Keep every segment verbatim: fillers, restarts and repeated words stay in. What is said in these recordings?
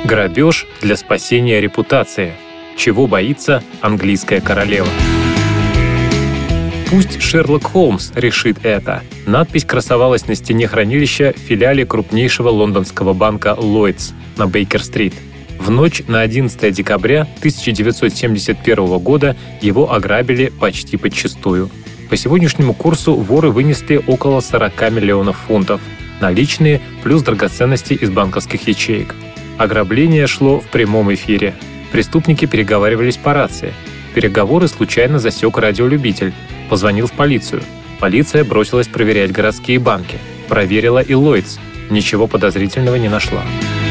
Грабеж для спасения репутации. Чего боится английская королева? Пусть Шерлок Холмс решит это. Надпись красовалась на стене хранилища в филиале крупнейшего лондонского банка Lloyds на Бейкер-стрит. В ночь на одиннадцатое декабря тысяча девятьсот семьдесят первого года его ограбили почти подчистую. По сегодняшнему курсу воры вынесли около сорок миллионов фунтов, наличные плюс драгоценности из банковских ячеек. Ограбление шло в прямом эфире. Преступники переговаривались по рации. Переговоры случайно засек радиолюбитель. Позвонил в полицию. Полиция бросилась проверять городские банки. Проверила и Lloyds. Ничего подозрительного не нашла.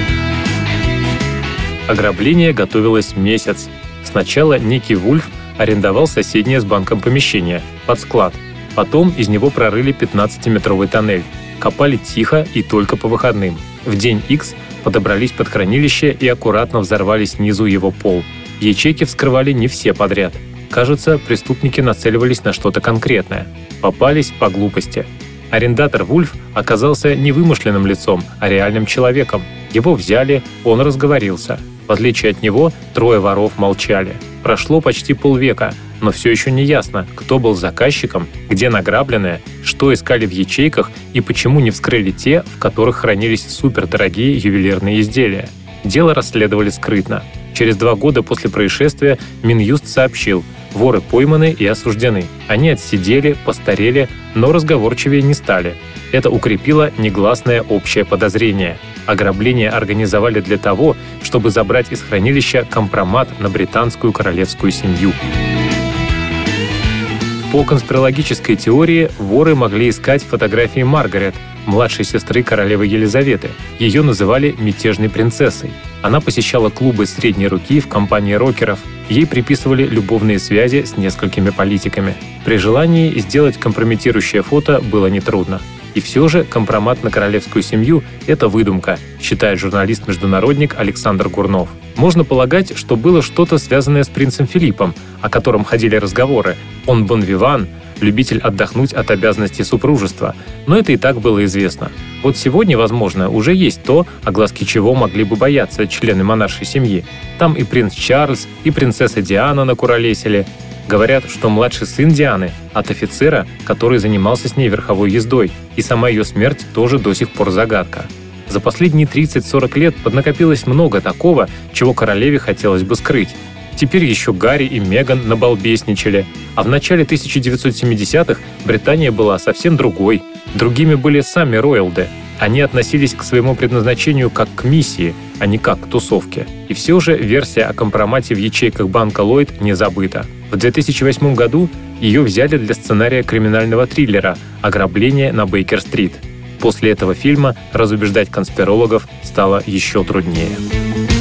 Ограбление готовилось месяц. Сначала некий Вульф арендовал соседнее с банком помещение под склад. Потом из него прорыли пятнадцатиметровый тоннель. Копали тихо и только по выходным. В день Икс подобрались под хранилище и аккуратно взорвали снизу его пол. Ячейки вскрывали не все подряд. Кажется, преступники нацеливались на что-то конкретное. Попались по глупости. Арендатор Вульф оказался не вымышленным лицом, а реальным человеком. Его взяли, он разговорился. В отличие от него, трое воров молчали. Прошло почти полвека, но все еще не ясно, кто был заказчиком, где награбленное, что искали в ячейках и почему не вскрыли те, в которых хранились супердорогие ювелирные изделия. Дело расследовали скрытно. Через два года после происшествия Минюст сообщил: воры пойманы и осуждены. Они отсидели, постарели, но разговорчивее не стали. Это укрепило негласное общее подозрение. Ограбление организовали для того, чтобы забрать из хранилища компромат на британскую королевскую семью. По конспирологической теории, воры могли искать фотографии Маргарет, младшей сестры королевы Елизаветы. Ее называли «мятежной принцессой». Она посещала клубы средней руки в компании рокеров. Ей приписывали любовные связи с несколькими политиками. При желании сделать компрометирующее фото было нетрудно. И все же компромат на королевскую семью – это выдумка, считает журналист-международник Александр Гурнов. Можно полагать, что было что-то связанное с принцем Филиппом, о котором ходили разговоры. Он бон-виван, любитель отдохнуть от обязанностей супружества. Но это и так было известно. Вот сегодня, возможно, уже есть то, огласки чего могли бы бояться члены монаршей семьи. Там и принц Чарльз, и принцесса Диана накуролесили. Говорят, что младший сын Дианы от офицера, который занимался с ней верховой ездой, и сама ее смерть тоже до сих пор загадка. За последние тридцать-сорок лет поднакопилось много такого, чего королеве хотелось бы скрыть. Теперь еще Гарри и Меган набалбесничали, а в начале тысяча девятьсот семидесятых Британия была совсем другой. Другими были сами роялды. Они относились к своему предназначению как к миссии, а не как к тусовке. И все же версия о компромате в ячейках банка Lloyd не забыта. В две тысячи восьмом году ее взяли для сценария криминального триллера «Ограбление на Бейкер-стрит». После этого фильма разубеждать конспирологов стало еще труднее.